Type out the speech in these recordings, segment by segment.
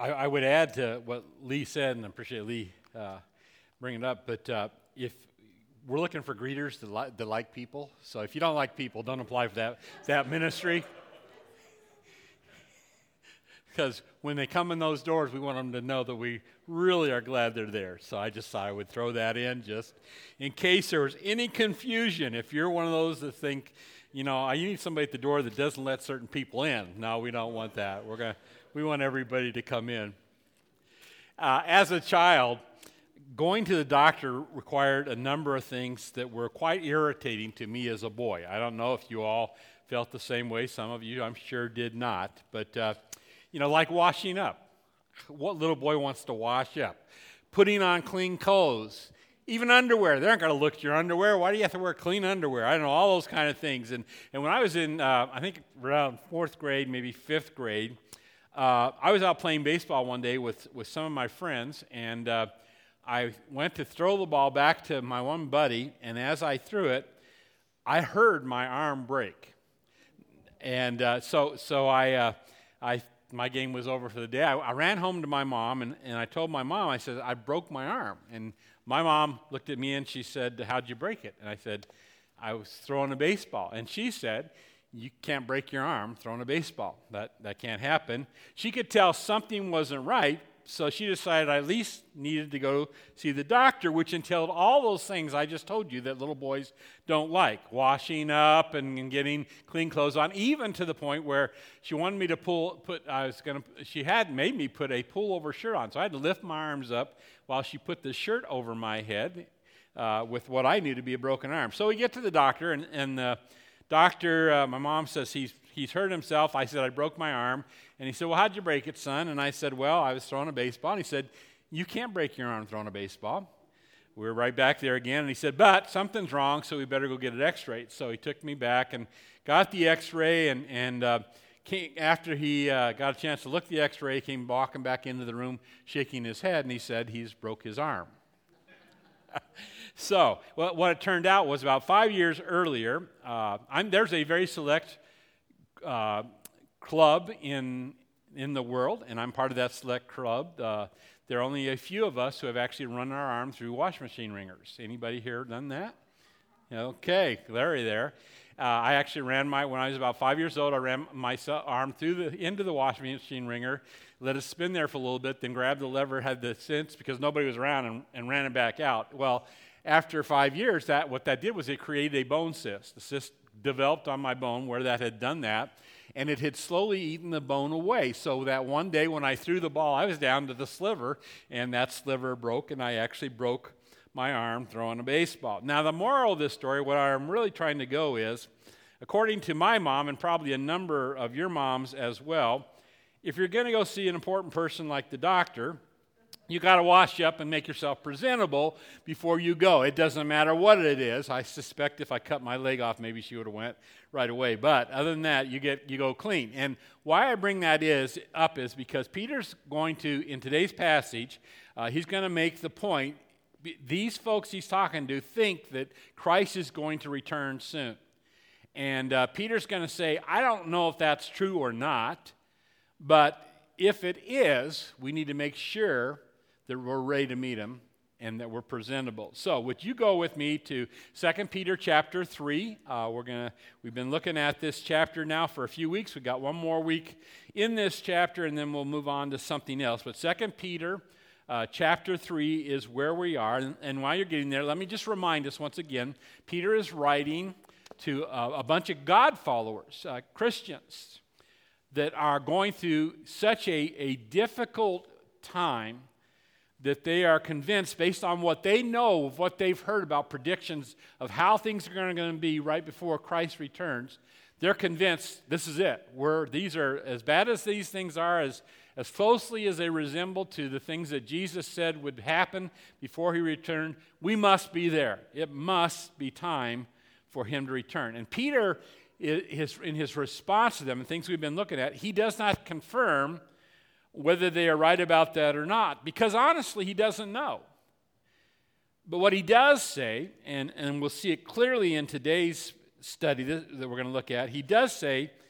I would add to what Lee said, and I appreciate Lee bringing it up, but if we're looking for greeters that like people, so if you don't like people, don't apply for that ministry. Because when they come in those doors, we want them to know that we really are glad they're there. So I just thought I would throw that in just in case there was any confusion. If you're one of those that think, you need somebody at the door that doesn't let certain people in. No, we don't want that. We want everybody to come in. As a child, going to the doctor required a number of things that were quite irritating to me as a boy. I don't know if you all felt the same way. Some of you, I'm sure, did not. But like washing up. What little boy wants to wash up? Putting on clean clothes. Even underwear. They aren't going to look at your underwear. Why do you have to wear clean underwear? I don't know, all those kind of things. And when I was in, I think around 4th grade, maybe 5th grade, I was out playing baseball one day with some of my friends, and I went to throw the ball back to my one buddy, and as I threw it, I heard my arm break. And so I my game was over for the day. I ran home to my mom, and I told my mom, I said, I broke my arm. And my mom looked at me, and she said, how'd you break it? And I said, I was throwing a baseball. And she said, you can't break your arm throwing a baseball. That can't happen. She could tell something wasn't right, so she decided I at least needed to go see the doctor, which entailed all those things I just told you that little boys don't like. Washing up and getting clean clothes on, even to the point where she wanted me to she had made me put a pullover shirt on. So I had to lift my arms up while she put the shirt over my head with what I knew to be a broken arm. So we get to the doctor, and the doctor, my mom says he's hurt himself. I said, I broke my arm. And he said, well, how'd you break it, son? And I said, well, I was throwing a baseball. And he said, you can't break your arm throwing a baseball. We were right back there again. And he said, but something's wrong, so we better go get it x-rayed. So he took me back and got the x-ray. And after he got a chance to look at the x-ray, he came walking back into the room, shaking his head. And he said, he's broke his arm. So what it turned out was about 5 years earlier, there's a very select club in the world, and I'm part of that select club. There are only a few of us who have actually run our arm through washing machine wringers. Anybody here done that? Okay, Larry there. I actually when I was about 5 years old, I ran my arm into the washing machine wringer, let it spin there for a little bit, then grabbed the lever, had the sense, because nobody was around, and ran it back out. Well, after 5 years, what that did was it created a bone cyst. The cyst developed on my bone where that had done that, and it had slowly eaten the bone away, so that one day when I threw the ball, I was down to the sliver, and that sliver broke, and I actually broke my arm throwing a baseball. Now, the moral of this story, what I'm really trying to go is, according to my mom, and probably a number of your moms as well, if you're going to go see an important person like the doctor, you got to wash up and make yourself presentable before you go. It doesn't matter what it is. I suspect if I cut my leg off, maybe she would have went right away. But other than that, you go clean. And why I bring that up is because Peter's going to, in today's passage, he's going to make the point. These folks he's talking to think that Christ is going to return soon. And Peter's going to say, I don't know if that's true or not, but if it is, we need to make sure that we're ready to meet him and that we're presentable. So would you go with me to 2 Peter chapter 3? We've been looking at this chapter now for a few weeks. We've got one more week in this chapter, and then we'll move on to something else. But 2 Peter chapter 3 is where we are. And while you're getting there, let me just remind us once again, Peter is writing to a bunch of God followers, Christians, that are going through such a difficult time that they are convinced, based on what they know of what they've heard about predictions of how things are going to be right before Christ returns, they're convinced this is it. These are, as bad as these things are, as closely as they resemble to the things that Jesus said would happen before he returned, we must be there. It must be time for him to return. And Peter, in his response to them and things we've been looking at, he does not confirm whether they are right about that or not, because honestly, he doesn't know. But what he does say, and we'll see it clearly in today's study that we're going to look at, he does say,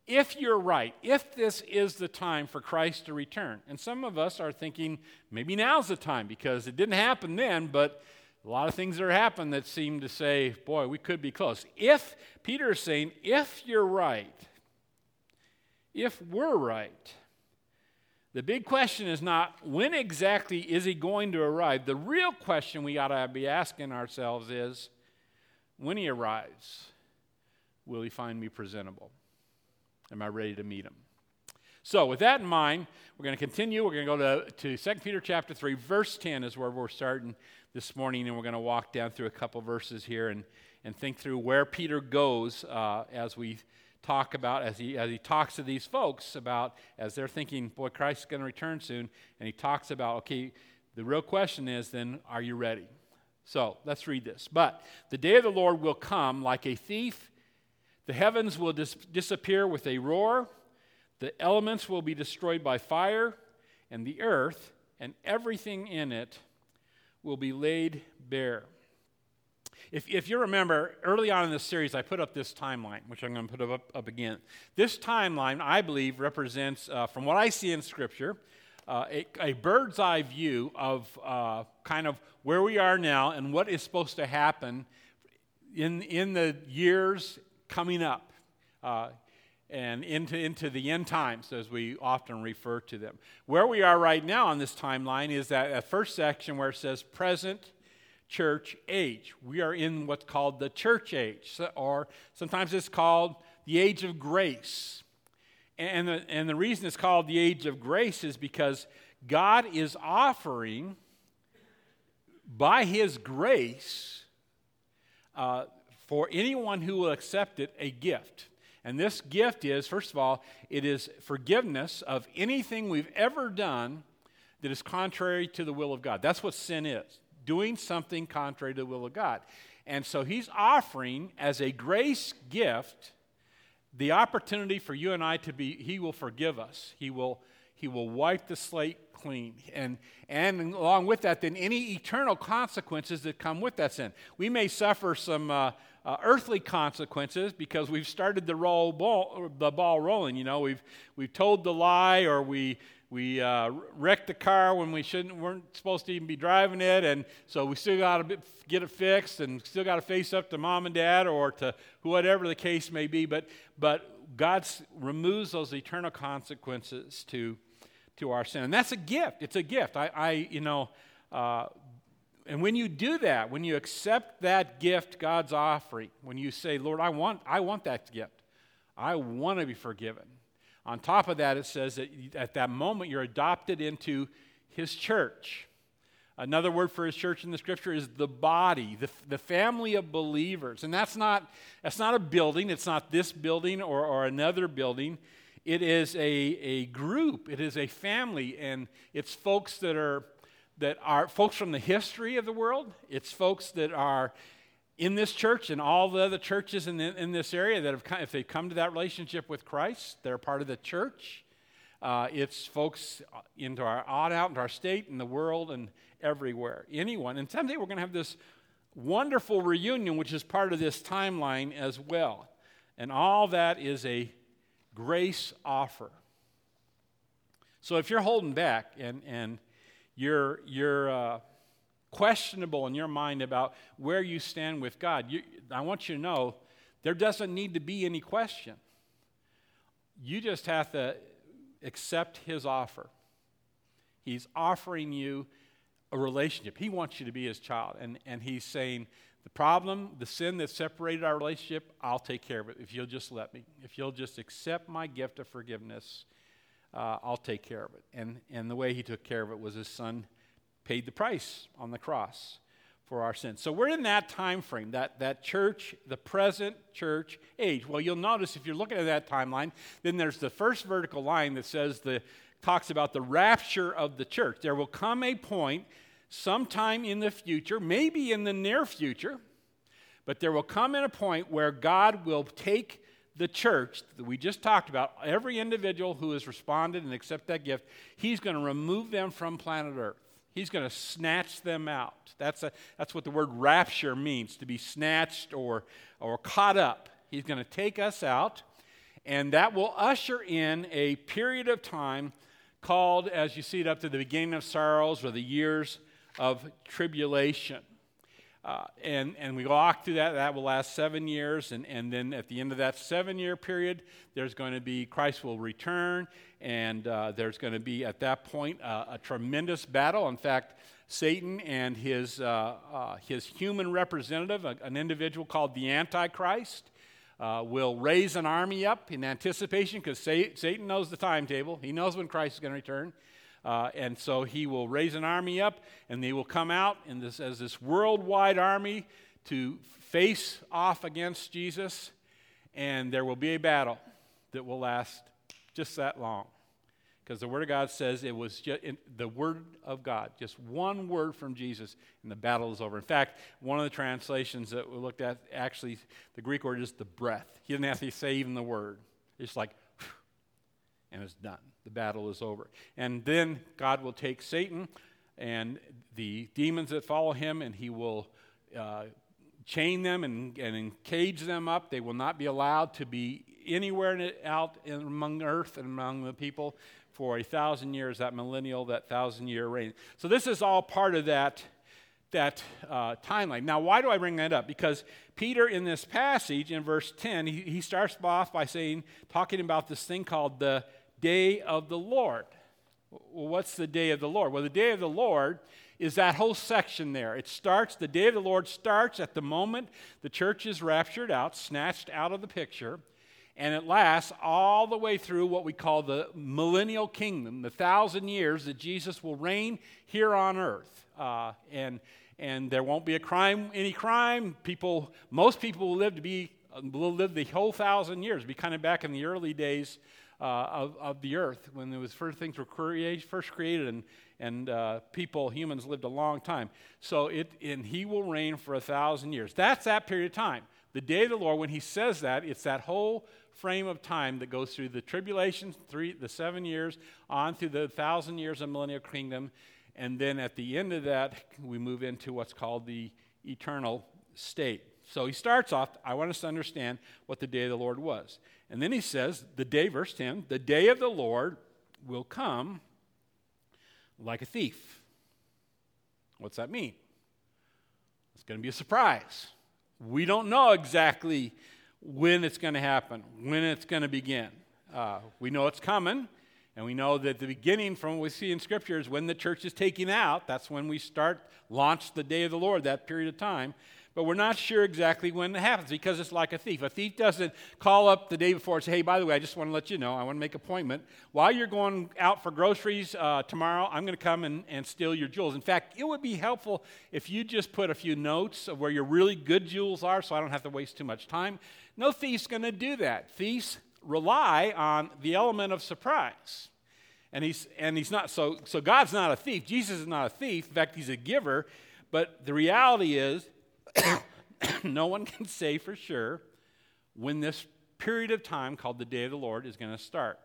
if you're right, if this is the time for Christ to return, and some of us are thinking maybe now's the time because it didn't happen then, but a lot of things that are happening that seem to say, boy, we could be close. If, Peter is saying, if you're right, if we're right, the big question is not when exactly is he going to arrive. The real question we ought to be asking ourselves is, when he arrives, will he find me presentable? Am I ready to meet him? So with that in mind, we're going to continue. We're going to go to 2 Peter chapter 3, verse 10 is where we're starting this morning, and we're going to walk down through a couple verses here and think through where Peter goes as we talk about, as he talks to these folks about, as they're thinking, boy, Christ's going to return soon, and he talks about, okay, the real question is then, are you ready? So let's read this. But the day of the Lord will come like a thief. The heavens will disappear with a roar. The elements will be destroyed by fire, and the earth and everything in it will be laid bare. If you remember, early on in this series, I put up this timeline, which I'm going to put up again. This timeline, I believe, represents, from what I see in Scripture, a bird's eye view of kind of where we are now and what is supposed to happen in the years coming up and into the end times, as we often refer to them. Where we are right now on this timeline is that first section where it says present church age. We are in what's called the church age, or sometimes it's called the age of grace. And the reason it's called the age of grace is because God is offering, by His grace, for anyone who will accept it, a gift. And this gift is, first of all, it is forgiveness of anything we've ever done that is contrary to the will of God. That's what sin is, doing something contrary to the will of God. And so He's offering, as a grace gift, the opportunity for you and I to be, He will forgive us. He will wipe the slate clean. And along with that, then any eternal consequences that come with that sin. We may suffer some earthly consequences because we've started the ball rolling. You know, we've told the lie, or we wrecked the car when we weren't supposed to even be driving it, and so we still got to get it fixed, and still got to face up to mom and dad or to whatever the case may be. But God removes those eternal consequences to our sin, and that's a gift. It's a gift. And when you do that, when you accept that gift God's offering, when you say, Lord, I want that gift. I want to be forgiven. On top of that, it says that at that moment you're adopted into His church. Another word for His church in the Scripture is the body, the family of believers. And that's not a building. It's not this building or another building. It is a group. It is a family, and it's folks that are folks from the history of the world. It's folks that are in this church and all the other churches in this area that if they've come to that relationship with Christ, they're part of the church. It's folks out into our state and the world and everywhere. Anyone. And someday we're going to have this wonderful reunion, which is part of this timeline as well. And all that is a grace offer. So if you're holding back and you're questionable in your mind about where you stand with God, I want you to know there doesn't need to be any question. You just have to accept His offer. He's offering you a relationship. He wants you to be His child. And He's saying, the sin that separated our relationship, I'll take care of it if you'll just let me. If you'll just accept my gift of forgiveness, I'll take care of it. And the way He took care of it was His Son paid the price on the cross for our sins. So we're in that time frame, that church, the present church age. Well, you'll notice if you're looking at that timeline, then there's the first vertical line that talks about the rapture of the church. There will come a point sometime in the future, maybe in the near future, but there will come in a point where God will take the church that we just talked about, every individual who has responded and accepted that gift, He's going to remove them from planet Earth. He's going to snatch them out. That's what the word rapture means, to be snatched or caught up. He's going to take us out, And that will usher in a period of time called, as you see it up to the beginning of sorrows, or the years of tribulation. And we walk through that. That will last 7 years. And then at the end of that 7-year period, there's going to be, Christ will return. And there's going to be, at that point, a tremendous battle. In fact, Satan and his human representative, an individual called the Antichrist, will raise an army up in anticipation, because Satan knows the timetable. He knows when Christ is going to return. And so he will raise an army up, and they will come out as this worldwide army to face off against Jesus, and there will be a battle that will last just that long. Because the Word of God says it was just the Word of God, just one word from Jesus, and the battle is over. In fact, one of the translations that we looked at, actually, the Greek word is the breath. He didn't have to say even the word. It's like, and it's done. The battle is over. And then God will take Satan and the demons that follow him, and he will chain them and cage them up. They will not be allowed to be anywhere out among earth and among the people for 1,000 years, that millennial, that 1,000-year reign. So this is all part of that timeline. Now, why do I bring that up? Because Peter, in this passage, in verse 10, he starts off by talking about this thing called the day of the Lord. Well, what's the day of the Lord? Well, the day of the Lord is that whole section there. The day of the Lord starts at the moment the church is raptured out, snatched out of the picture, and it lasts all the way through what we call the millennial kingdom, the 1,000 years that Jesus will reign here on earth. And there won't be any crime. Most people will live the whole 1,000 years. Be kind of back in the early days of the earth, when there was first things were first created, and humans lived a long time. And he will reign for 1,000 years. That's that period of time. The day of the Lord, when he says that, it's that whole frame of time that goes through the tribulation, the 7 years, on through the 1,000 years of millennial kingdom, and then at the end of that, we move into what's called the eternal state. So he starts off, I want us to understand what the day of the Lord was. And then he says, verse 10, the day of the Lord will come like a thief. What's that mean? It's going to be a surprise. We don't know exactly when it's going to happen, when it's going to begin. We know it's coming, and we know that the beginning from what we see in Scripture is when the church is taken out. That's when we launch the day of the Lord, that period of time. But we're not sure exactly when it happens, because it's like a thief. A thief doesn't call up the day before and say, hey, by the way, I just want to let you know, I want to make an appointment. While you're going out for groceries tomorrow, I'm going to come and steal your jewels. In fact, it would be helpful if you just put a few notes of where your really good jewels are, so I don't have to waste too much time. No thief's going to do that. Thieves rely on the element of surprise. And he's not, so God's not a thief. Jesus is not a thief. In fact, he's a giver. But the reality is, no one can say for sure when this period of time called the day of the Lord is going to start.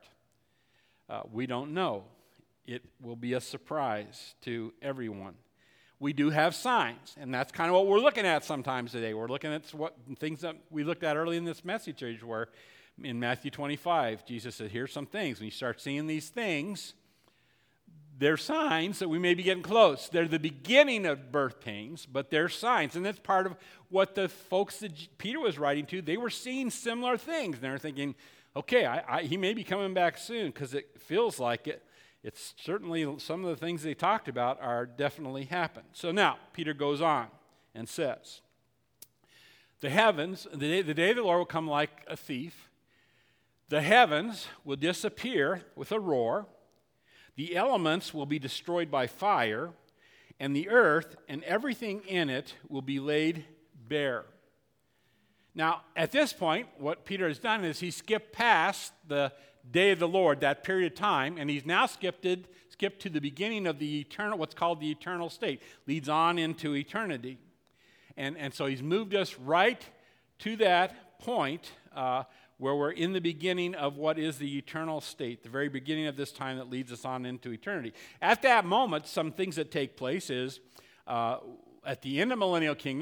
We don't know. It will be a surprise to everyone. We do have signs, and that's kind of what we're looking at sometimes today. We're looking at things that we looked at early in this message series, where in Matthew 25, Jesus said, here's some things. When you start seeing these things, they're signs that we may be getting close. They're the beginning of birth pains, but they're signs. And that's part of what the folks that Peter was writing to, they were seeing similar things. And they're thinking, okay, he may be coming back soon, because it feels like it. It's certainly some of the things they talked about are definitely happened. So now, Peter goes on and says, the day of the Lord will come like a thief. The heavens will disappear with a roar. The elements will be destroyed by fire, and the earth and everything in it will be laid bare. Now, at this point, what Peter has done is he skipped past the day of the Lord, that period of time, and he's now skipped to the beginning of the eternal, what's called the eternal state, leads on into eternity. And so he's moved us right to that point where we're in the beginning of what is the eternal state, the very beginning of this time that leads us on into eternity. At that moment, some things that take place is, at the end of millennial kingdom,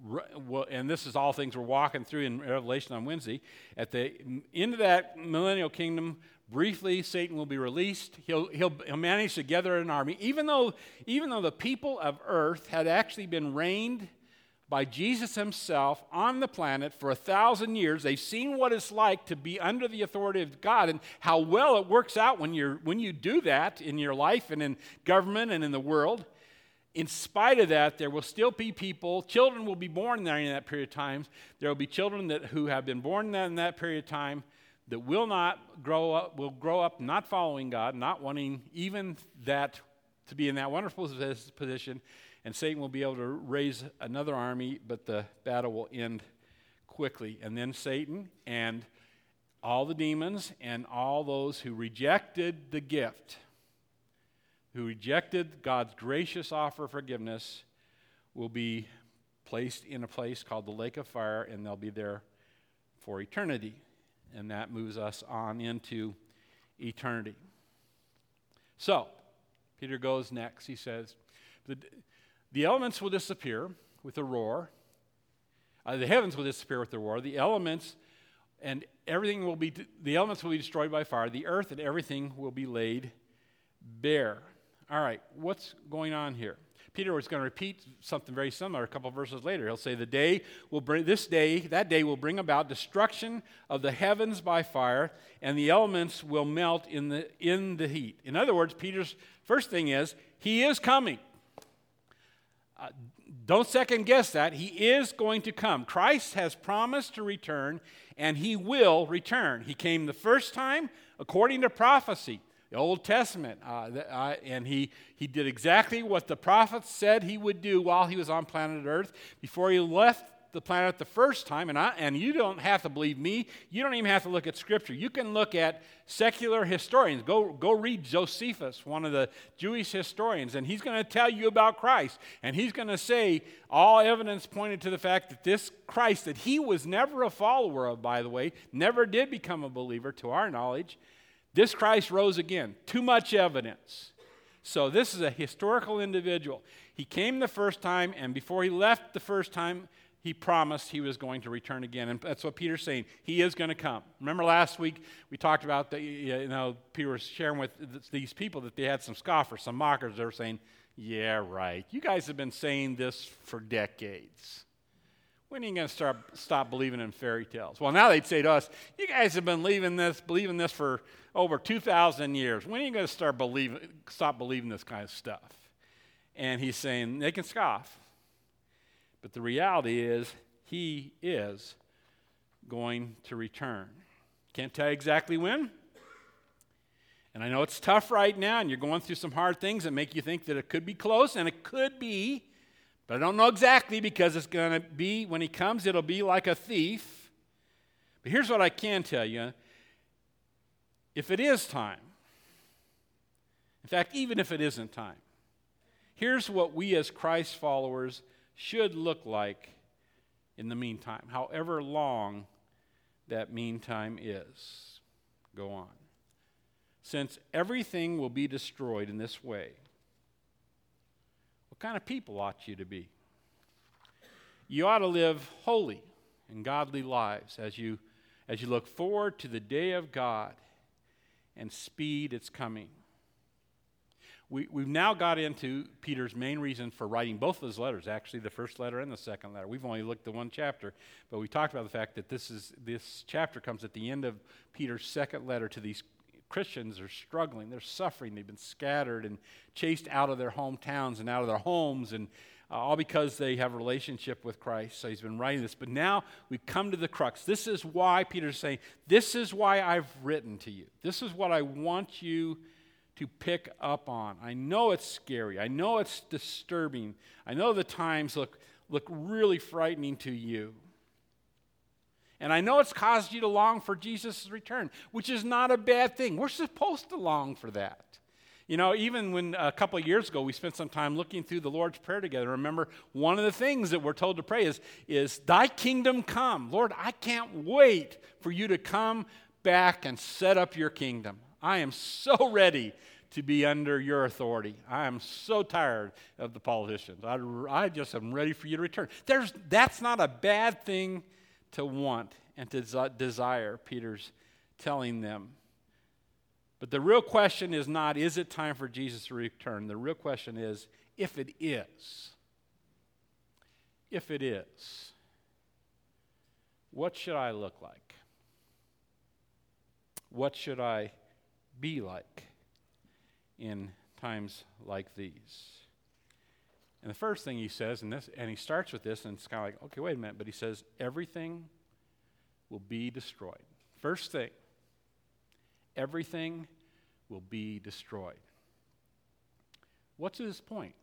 and this is all things we're walking through in Revelation on Wednesday, at the end of that millennial kingdom, briefly Satan will be released. He'll manage to gather an army, even though the people of earth had actually been reigned by Jesus himself on the planet for 1,000 years. They've seen what it's like to be under the authority of God and how well it works out when you do that in your life and in government and in the world. In spite of that, there will still be people, children will be born there in that period of time. There will be children who have been born in that period of time that will grow up not following God, not wanting even that to be in that wonderful position. And Satan will be able to raise another army, but the battle will end quickly. And then Satan and all the demons and all those who rejected the gift, who rejected God's gracious offer of forgiveness, will be placed in a place called the lake of fire, and they'll be there for eternity. And that moves us on into eternity. So, Peter goes next. He says, the elements will disappear with a roar. The heavens will disappear with a roar. The elements and everything the elements will be destroyed by fire. The earth and everything will be laid bare. All right, what's going on here? Peter was going to repeat something very similar a couple of verses later. He'll say, that day will bring about destruction of the heavens by fire, and the elements will melt in the heat. In other words, Peter's first thing is, he is coming. Don't second guess that. He is going to come. Christ has promised to return, and he will return. He came the first time according to prophecy, the Old Testament, and he did exactly what the prophets said he would do while he was on planet Earth before he left the planet the first time. And you don't have to believe me. You don't even have to look at Scripture. You can look at secular historians. Go read Josephus, one of the Jewish historians, and he's going to tell you about Christ. And he's going to say all evidence pointed to the fact that this Christ, that he was never a follower of, by the way, never did become a believer to our knowledge, this Christ rose again. Too much evidence. So this is a historical individual. He came the first time, and before he left the first time, he promised he was going to return again. And that's what Peter's saying. He is going to come. Remember last week we talked about Peter was sharing with these people that they had some scoffers, some mockers. They were saying, yeah, right. You guys have been saying this for decades. When are you going to stop believing in fairy tales? Well, now they'd say to us, you guys have been believing this for over 2,000 years. When are you going to stop believing this kind of stuff? And he's saying they can scoff. But the reality is, he is going to return. Can't tell you exactly when. And I know it's tough right now, and you're going through some hard things that make you think that it could be close, and it could be. But I don't know exactly, because it's going to be, when he comes, it'll be like a thief. But here's what I can tell you. If it is time, in fact, even if it isn't time, here's what we as Christ followers should look like in the meantime, however long that meantime is. Go on. Since everything will be destroyed in this way, what kind of people ought you to be? You ought to live holy and godly lives as you look forward to the day of God and speed its coming. We've now got into Peter's main reason for writing both of his letters, actually the first letter and the second letter. We've only looked at one chapter, but we talked about the fact that this chapter comes at the end of Peter's second letter to these Christians. Are struggling, they're suffering, they've been scattered and chased out of their hometowns and out of their homes, and all because they have a relationship with Christ. So he's been writing this. But now we've come to the crux. This is why Peter's saying, this is why I've written to you. This is what I want you to pick up on. I know it's scary. I know it's disturbing. I know the times look really frightening to you. And I know it's caused you to long for Jesus' return, which is not a bad thing. We're supposed to long for that. You know, even when a couple of years ago we spent some time looking through the Lord's Prayer together, remember one of the things that we're told to pray is thy kingdom come. Lord, I can't wait for you to come back and set up your kingdom. I am so ready to be under your authority. I am so tired of the politicians. I just am ready for you to return. That's not a bad thing to want and to desire, Peter's telling them. But the real question is not, is it time for Jesus to return? The real question is, if it is, what should I look like? What should I be like in times like these? And the first thing he says, and he starts with this, and it's kind of like, okay, wait a minute, but he says, everything will be destroyed. First thing, everything will be destroyed. What's his point?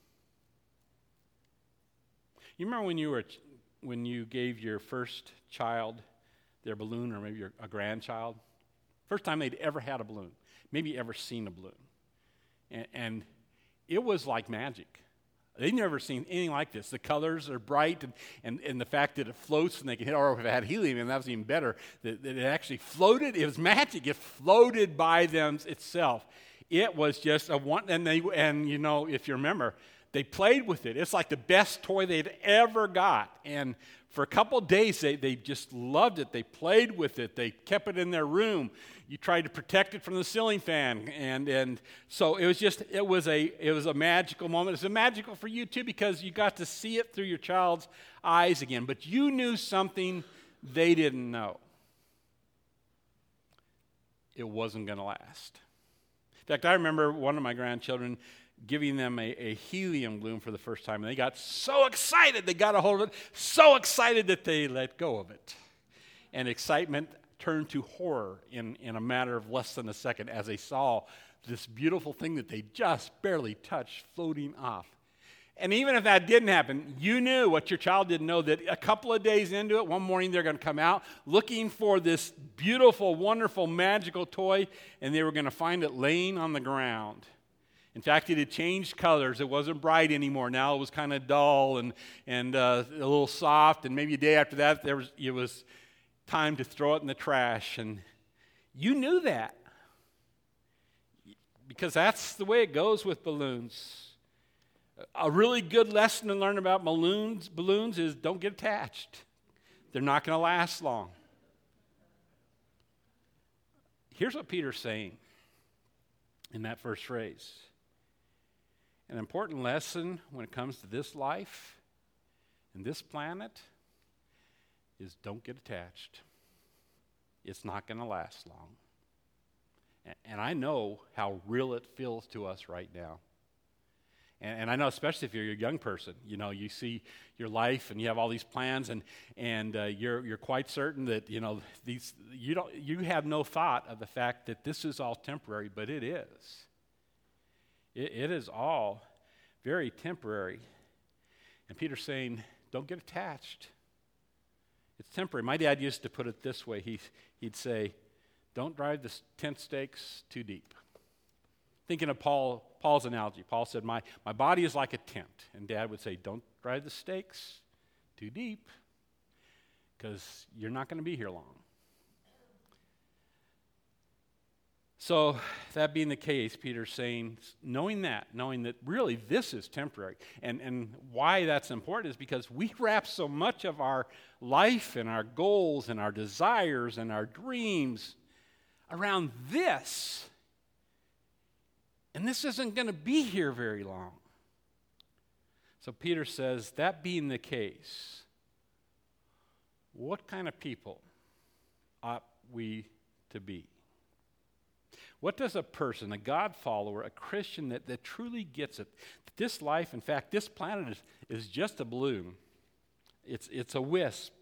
You remember when you gave your first child their balloon, or maybe a grandchild? First time they'd ever had a balloon, maybe ever seen a balloon. And it was like magic. They'd never seen anything like this. The colors are bright, and the fact that it floats and they can hit, or if it had helium, and that was even better, that it actually floated. It was magic. It floated by them itself. It was just a one, and you know, if you remember, they played with it. It's like the best toy they'd ever got. And for a couple of days, they just loved it. They played with it. They kept it in their room. You tried to protect it from the ceiling fan. And so it was a magical moment. It's magical for you too, because you got to see it through your child's eyes again. But you knew something they didn't know. It wasn't going to last. In fact, I remember one of my grandchildren giving them a helium balloon for the first time, and they got so excited they got a hold of it, so excited that they let go of it. And excitement turned to horror in a matter of less than a second as they saw this beautiful thing that they just barely touched floating off. And even if that didn't happen, you knew what your child didn't know, that a couple of days into it, one morning they're going to come out looking for this beautiful, wonderful, magical toy, and they were going to find it laying on the ground. In fact, it had changed colors. It wasn't bright anymore. Now it was kind of dull and a little soft. And maybe a day after that, it was time to throw it in the trash. And you knew that, because that's the way it goes with balloons. A really good lesson to learn about balloons is don't get attached. They're not going to last long. Here's what Peter's saying in that first phrase. An important lesson when it comes to this life and this planet is don't get attached. It's not going to last long. And I know how real it feels to us right now. And I know, especially if you're a young person, you know, you see your life and you have all these plans, and you're quite certain that, you know, you have no thought of the fact that this is all temporary, but it is. It is all very temporary. And Peter's saying, don't get attached. It's temporary. My dad used to put it this way. He'd say, don't drive the tent stakes too deep. Thinking of Paul's analogy. Paul said, my body is like a tent. And Dad would say, don't drive the stakes too deep, because you're not going to be here long. So that being the case, Peter's saying, knowing that really this is temporary. And why that's important is because we wrap so much of our life and our goals and our desires and our dreams around this. And this isn't going to be here very long. So Peter says, that being the case, what kind of people ought we to be? What does a person, a God follower, a Christian that truly gets it? This life, in fact, this planet is just a balloon. It's a wisp.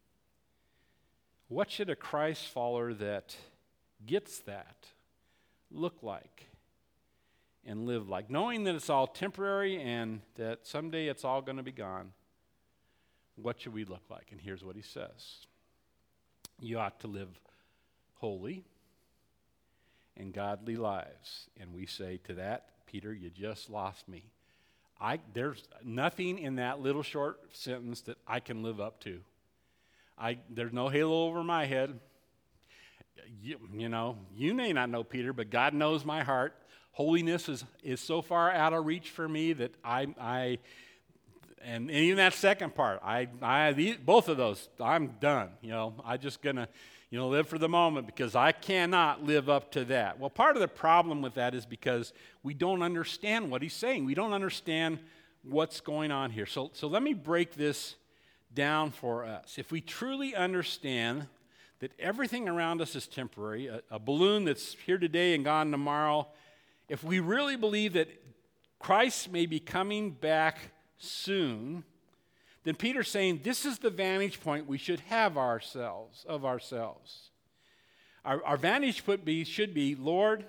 What should a Christ follower that gets that look like and live like? Knowing that it's all temporary and that someday it's all going to be gone, what should we look like? And here's what he says. You ought to live holy and godly lives. And we say to that, Peter, you just lost me. There's nothing in that little short sentence that I can live up to. There's no halo over my head. You know, you may not know Peter, but God knows my heart. Holiness is so far out of reach for me that and even that second part, both of those, I'm done. I'm just going to, live for the moment because I cannot live up to that. Well, part of the problem with that is because we don't understand what he's saying. We don't understand what's going on here. So let me break this down for us. If we truly understand that everything around us is temporary, a balloon that's here today and gone tomorrow, if we really believe that Christ may be coming back soon, then Peter's saying this is the vantage point we should have of ourselves. Our vantage point should be, Lord,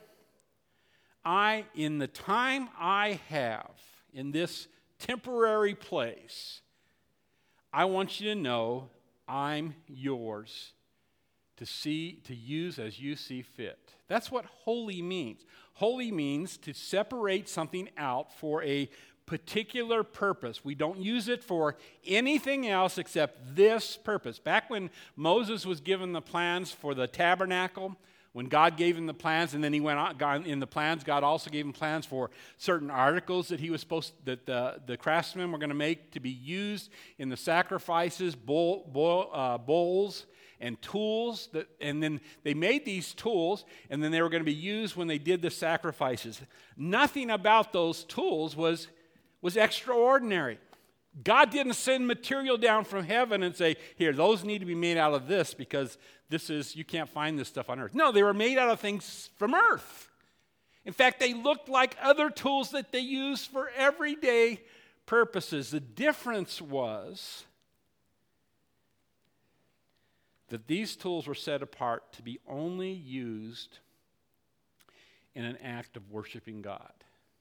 in the time I have in this temporary place, I want you to know I'm yours to use as you see fit. That's what holy means. Holy means to separate something out for a particular purpose. We don't use it for anything else except this purpose. Back when Moses was given the plans for the tabernacle, when God gave him the plans, and then he went on in the plans, God also gave him plans for certain articles that that the craftsmen were going to make to be used in the sacrifices, bowls and tools. And then they made these tools, and then they were going to be used when they did the sacrifices. Nothing about those tools was extraordinary. God didn't send material down from heaven and say, here, those need to be made out of this because you can't find this stuff on earth. No, they were made out of things from earth. In fact, they looked like other tools that they used for everyday purposes. The difference was that these tools were set apart to be only used in an act of worshiping God.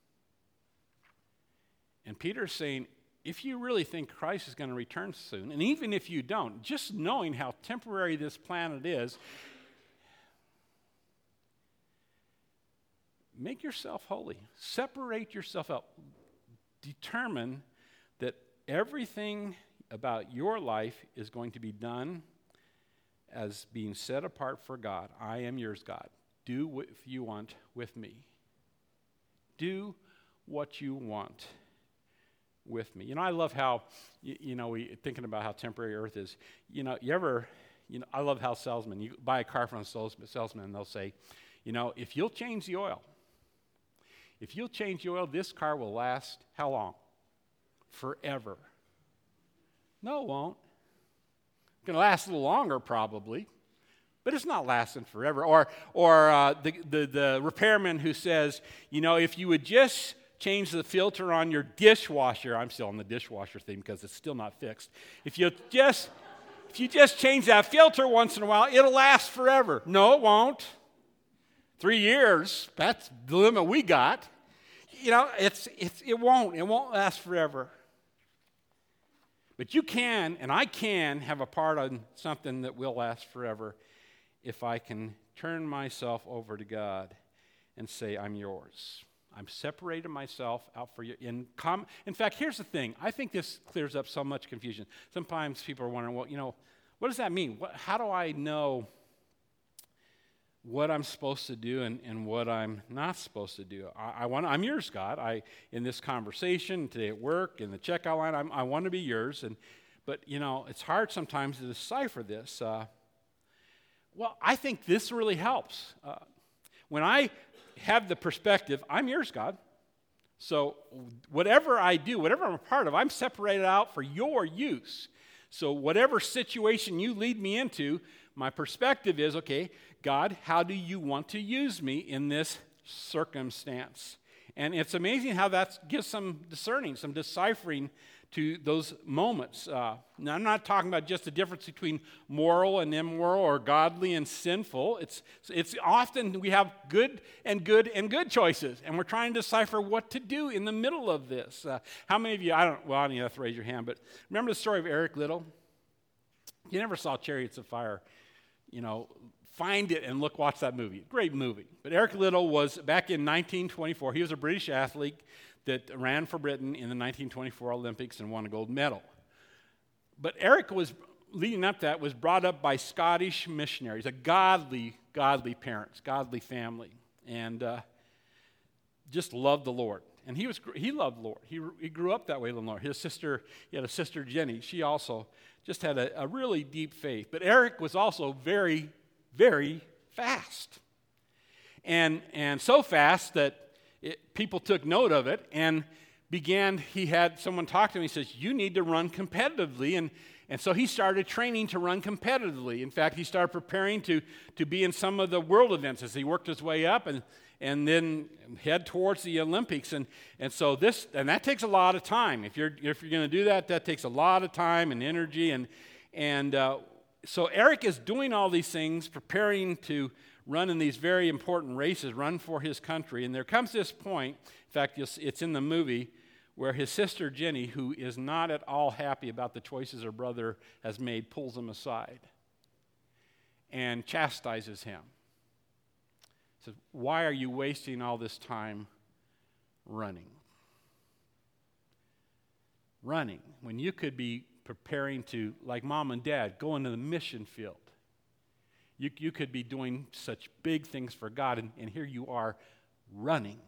And Peter's saying, if you really think Christ is going to return soon, and even if you don't, just knowing how temporary this planet is, make yourself holy. Separate yourself out. Determine that everything about your life is going to be done as being set apart for God. I am yours, God. Do what you want with me. Do what you want with me. I love how, we thinking about how temporary Earth is. I love how salesmen, you buy a car from a salesman and they'll say, if you'll change the oil, this car will last how long? Forever. No, it won't. It's going to last a little longer probably, but it's not lasting forever. Or the repairman who says, if you would just change the filter on your dishwasher. I'm still on the dishwasher theme because it's still not fixed. If you just change that filter once in a while, it'll last forever. No, it won't. 3 years, that's the limit we got. It won't last forever. But you can, and I can, have a part on something that will last forever if I can turn myself over to God and say, I'm yours. I'm separating myself out for you. In fact, here's the thing. I think this clears up so much confusion. Sometimes people are wondering, well, what does that mean? How do I know what I'm supposed to do and what I'm not supposed to do? I'm yours, God. In this conversation, today at work, in the checkout line, I want to be yours. But it's hard sometimes to decipher this. Well, I think this really helps. When I have the perspective, I'm yours, God. So whatever I do, whatever I'm a part of, I'm separated out for your use. So whatever situation you lead me into, my perspective is, okay, God, how do you want to use me in this circumstance? And it's amazing how that gives some discerning, some deciphering to those moments. Now, I'm not talking about just the difference between moral and immoral or godly and sinful. It's often we have good choices, and we're trying to decipher what to do in the middle of this. How many of you, I don't even have to raise your hand, but remember the story of Eric Liddell? You never saw Chariots of Fire. Find it and watch that movie. Great movie. But Eric Liddell was, back in 1924, he was a British athlete that ran for Britain in the 1924 Olympics and won a gold medal. But Eric was, leading up to that, was brought up by Scottish missionaries, a godly parents, godly family. And just loved the Lord. And he loved the Lord. He grew up that way in the Lord. He had a sister, Jenny. She also just had a really deep faith. But Eric was also very, very fast. And so fast that people took note of it and he had someone talk to him. He says, you need to run competitively. And so he started training to run competitively. In fact, he started preparing to be in some of the world events as he worked his way up and then head towards the Olympics. And so that takes a lot of time. If you're going to do that takes a lot of time and energy. And so Eric is doing all these things, preparing to run in these very important races, run for his country. And there comes this point, in fact, it's in the movie, where his sister Jenny, who is not at all happy about the choices her brother has made, pulls him aside and chastises him. Says, why are you wasting all this time running? Running, when you could be preparing to, like mom and dad, go into the mission field. You could be doing such big things for God, and here you are running.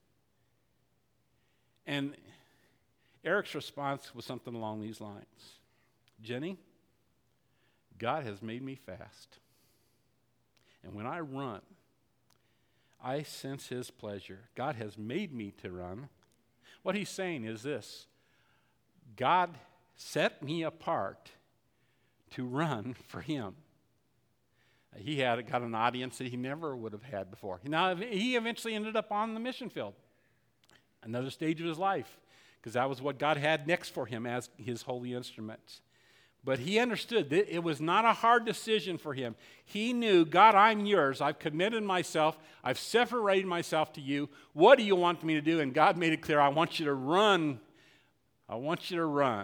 And Eric's response was something along these lines. Jenny, God has made me fast. And when I run, I sense his pleasure. God has made me to run. What he's saying is this: God set me apart to run for him. He got an audience that he never would have had before. Now, he eventually ended up on the mission field, another stage of his life, because that was what God had next for him as his holy instrument. But he understood that it was not a hard decision for him. He knew, God, I'm yours. I've committed myself. I've separated myself to you. What do you want me to do? And God made it clear, I want you to run. I want you to run.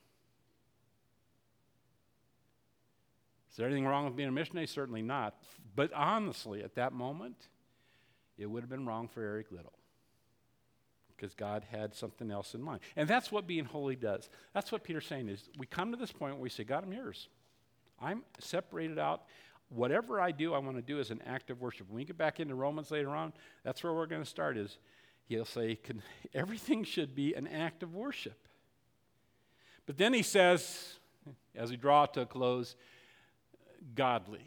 Is there anything wrong with being a missionary? Certainly not. But honestly, at that moment, it would have been wrong for Eric Liddell, because God had something else in mind. And that's what being holy does. That's what Peter's saying is, we come to this point where we say, God, I'm yours. I'm separated out. Whatever I do, I want to do as an act of worship. When we get back into Romans later on, that's where we're going to start, is he'll say, everything should be an act of worship. But then he says, as we draw to a close, godly.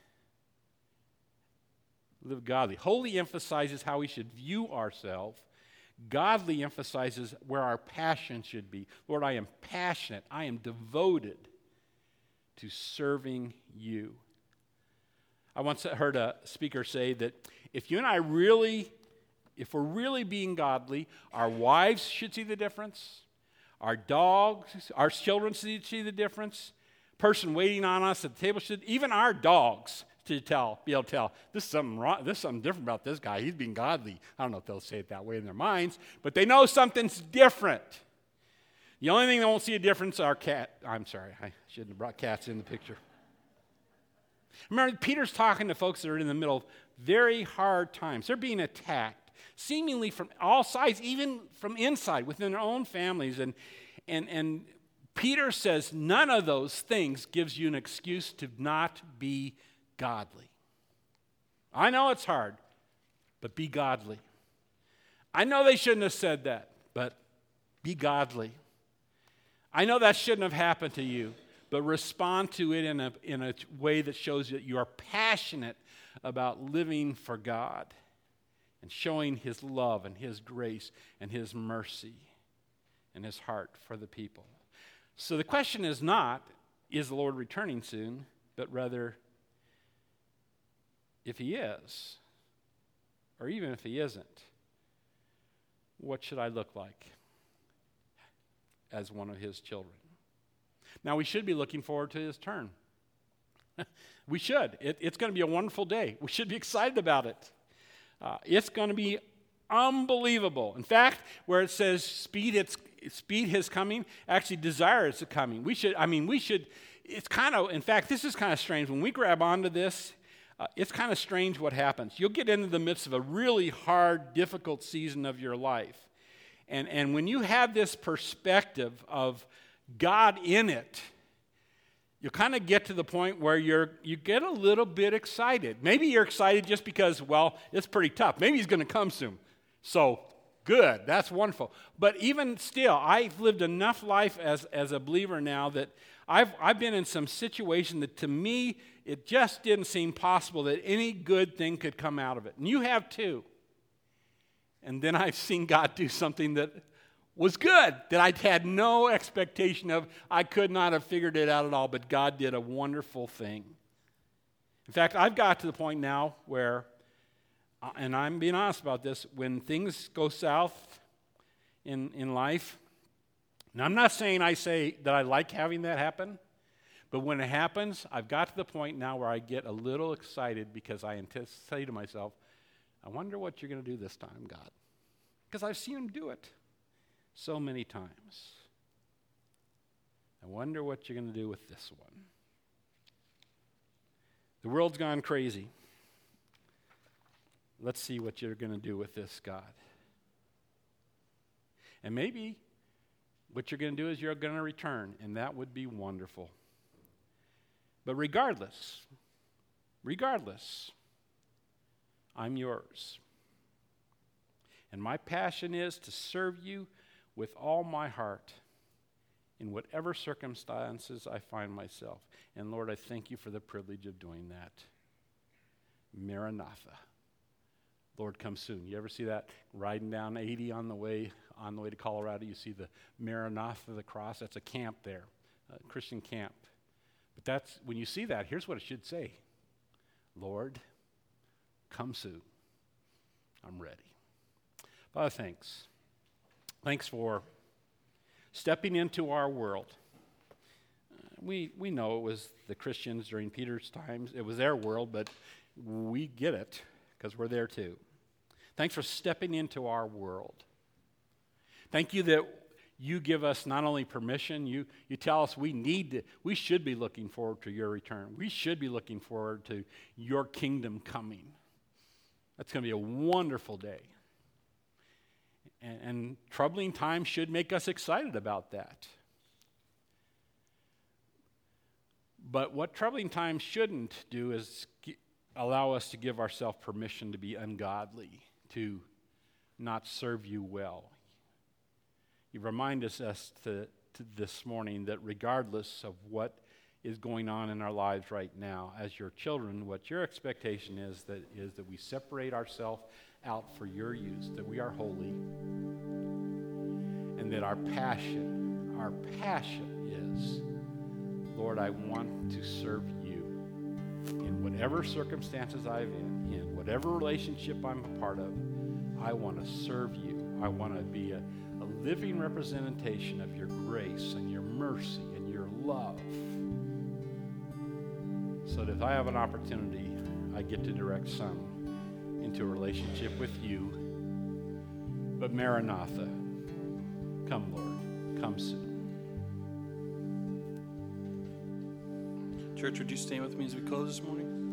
Live godly. Holy emphasizes how we should view ourselves. Godly emphasizes where our passion should be. Lord, I am passionate. I am devoted to serving you. I once heard a speaker say that if you and I if we're really being godly, our wives should see the difference. Our dogs, our children should see the difference. Person waiting on us at the table should, even our dogs be able to tell, this is something wrong, there's something different about this guy. He's being godly. I don't know if they'll say it that way in their minds, but they know something's different. The only thing that won't see a difference are I'm sorry, I shouldn't have brought cats in the picture. Remember, Peter's talking to folks that are in the middle of very hard times. They're being attacked, seemingly from all sides, even from inside, within their own families. And Peter says none of those things gives you an excuse to not be godly. I know it's hard, but be godly. I know they shouldn't have said that, but be godly. I know that shouldn't have happened to you, but respond to it in a way that shows that you are passionate about living for God and showing his love and his grace and his mercy and his heart for the people. So the question is not, is the Lord returning soon, but rather, if he is, or even if he isn't, what should I look like as one of his children? Now, we should be looking forward to his turn. We should. It's going to be a wonderful day. We should be excited about it. It's going to be unbelievable. In fact, where it says speed his coming, actually desire is coming. It's kind of, in fact, this is kind of strange. When we grab onto this, it's kind of strange what happens. You'll get into the midst of a really hard, difficult season of your life. And when you have this perspective of God in it, you kind of get to the point where you get a little bit excited. Maybe you're excited just because, well, it's pretty tough. Maybe he's going to come soon. So, good. That's wonderful. But even still, I've lived enough life as a believer now that I've been in some situation that to me, it just didn't seem possible that any good thing could come out of it. And you have too. And then I've seen God do something that was good, that I had no expectation of. I could not have figured it out at all, but God did a wonderful thing. In fact, I've got to the point now where, and I'm being honest about this, when things go south in life, and I'm not saying I say that I like having that happen, but when it happens, I've got to the point now where I get a little excited because I say to myself, I wonder what you're going to do this time, God. Because I've seen him do it so many times. I wonder what you're going to do with this one. The world's gone crazy. Let's see what you're going to do with this, God. And maybe what you're going to do is you're going to return, and that would be wonderful. But regardless, I'm yours. And my passion is to serve you with all my heart in whatever circumstances I find myself. And Lord, I thank you for the privilege of doing that. Maranatha. Lord, come soon. You ever see that riding down 80 on the way to Colorado? You see the Maranatha, the cross. That's a camp there, a Christian camp. But that's when you see that, here's what it should say. Lord, come soon. I'm ready. Father, thanks. Thanks for stepping into our world. We know it was the Christians during Peter's times. It was their world, but we get it because we're there too. Thanks for stepping into our world. Thank you that you give us not only permission, you tell us we should be looking forward to your return. We should be looking forward to your kingdom coming. That's going to be a wonderful day. And troubling times should make us excited about that. But what troubling times shouldn't do is allow us to give ourselves permission to be ungodly, to not serve you well. You remind us to this morning that regardless of what is going on in our lives right now, as your children, what your expectation is that we separate ourselves out for your use, that we are holy, and that our passion is, Lord, I want to serve you in whatever circumstances I'm in whatever relationship I'm a part of. I want to serve you. I want to be a living representation of your grace and your mercy and your love. So that if I have an opportunity, I get to direct some into a relationship with you. But Maranatha, come Lord, come soon. Church, would you stand with me as we close this morning?